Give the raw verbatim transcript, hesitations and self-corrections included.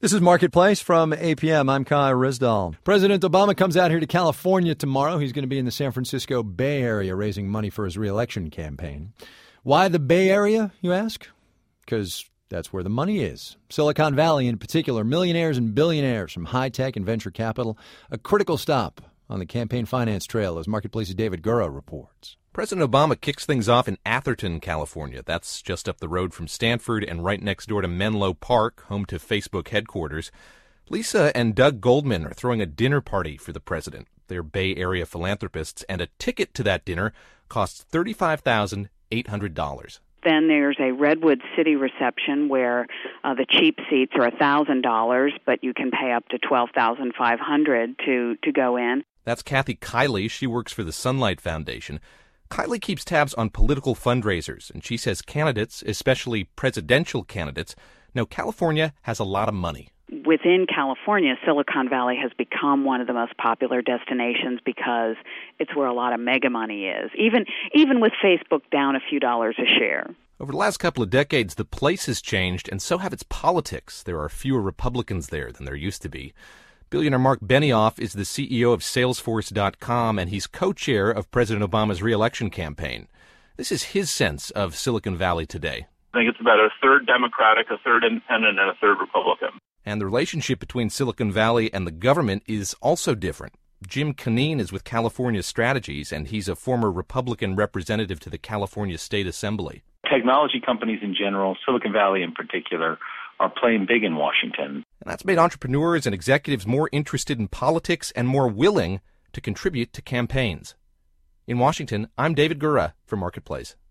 This is Marketplace from A P M. I'm Kai Rizdal. President Obama comes out here to California tomorrow. He's going to be in the San Francisco Bay Area raising money for his reelection campaign. Why the Bay Area, you ask? Because that's where the money is. Silicon Valley in particular, millionaires and billionaires from high-tech and venture capital, a critical stop on the campaign finance trail, as Marketplace's David Gura reports. President Obama kicks things off in Atherton, California. That's just up the road from Stanford and right next door to Menlo Park, home to Facebook headquarters. Lisa and Doug Goldman are throwing a dinner party for the president. They're Bay Area philanthropists, and a ticket to that dinner costs thirty-five thousand eight hundred dollars. Then there's a Redwood City reception where uh, the cheap seats are one thousand dollars, but you can pay up to twelve thousand five hundred dollars to, to go in. That's Kathy Kiley. She works for the Sunlight Foundation. Kiley keeps tabs on political fundraisers, and she says candidates, especially presidential candidates, know California has a lot of money. Within California, Silicon Valley has become one of the most popular destinations because it's where a lot of mega money is, even even with Facebook down a few dollars a share. Over the last couple of decades, the place has changed, and so have its politics. There are fewer Republicans there than there used to be. Billionaire Mark Benioff is the C E O of Salesforce dot com, and he's co-chair of President Obama's reelection campaign. This is his sense of Silicon Valley today. I think it's about a third Democratic, a third Independent, and a third Republican. And the relationship between Silicon Valley and the government is also different. Jim Caneen is with California Strategies, and he's a former Republican representative to the California State Assembly. Technology companies in general, Silicon Valley in particular, are playing big in Washington. And that's made entrepreneurs and executives more interested in politics and more willing to contribute to campaigns. In Washington, I'm David Gura for Marketplace.